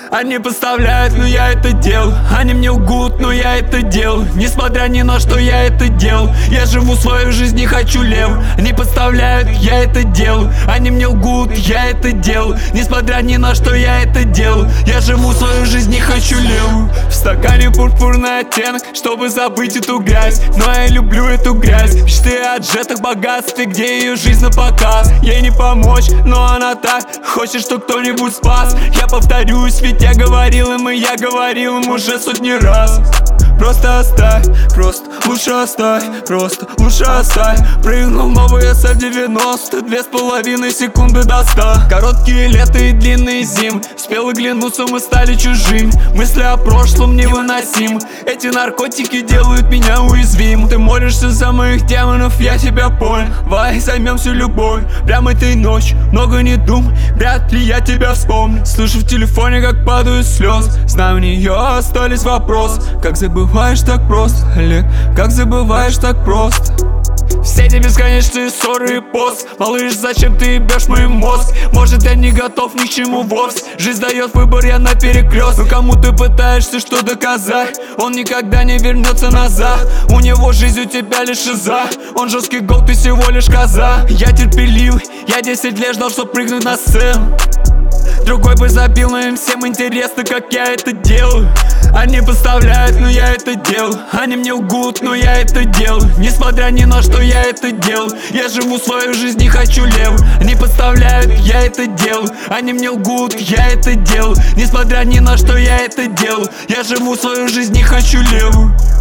Они подставляют, но я это делал. Они мне лгут, но я это делал. Несмотря ни на что, я это делал. Я живу свою жизнь, не хочу лев. Они подставляют, я это делал. Они мне лгут, я это делал. Несмотря ни на что, я это делал. Я живу свою жизнь, не хочу лев. В стакане пурпурный оттенок, чтобы забыть эту грязь. Но я люблю эту грязь. Мечты о джетах, богатстве, где ее жизнь на показ. Ей не помочь, но она так хочет, что кто-нибудь спас. Я повторюсь, ведь я говорил им, и я говорил им уже сотни раз. Просто оставь, просто лучше оставь, просто лучше оставь. Прыгнул новый SF-90, 2,5 секунды до 100. Короткие лета и длинные зимы, успел оглянуться, мы стали чужими. Мысли о прошлом невыносимы. Эти наркотики делают меня уязвимым. Ты молишься за моих демонов, я тебя понял. Давай займемся любовью прямо этой ночью. Много не думай, вряд ли я тебя вспомню. Слышу в телефоне, как падают слезы. Знаю, у нее остались вопросы. Как забываешь так просто, Олег, как забываешь так просто. Все эти бесконечные ссоры и пост. Малыш, зачем ты ебешь мой мозг? Может, я не готов ни к чему вовсе. Жизнь дает выбор, я на перекрест. Но кому ты пытаешься что доказать? Он никогда не вернется назад. У него жизнь, у тебя лишь шиза. Он жесткий гол, ты всего лишь коза. Я терпеливый, я 10 лет ждал, чтоб прыгнуть на сцену. Другой бы забил, но им всем интересно, как я это делаю. Они подставляют, но я это делал. Они мне лгут, но я это делал. Несмотря ни на что, я это делал. Я живу свою жизнь, не хочу лев. Они подставляют, я это делал. Они мне лгут, я это делал. Несмотря ни на что, я это делал. Я живу свою жизнь, не хочу левую.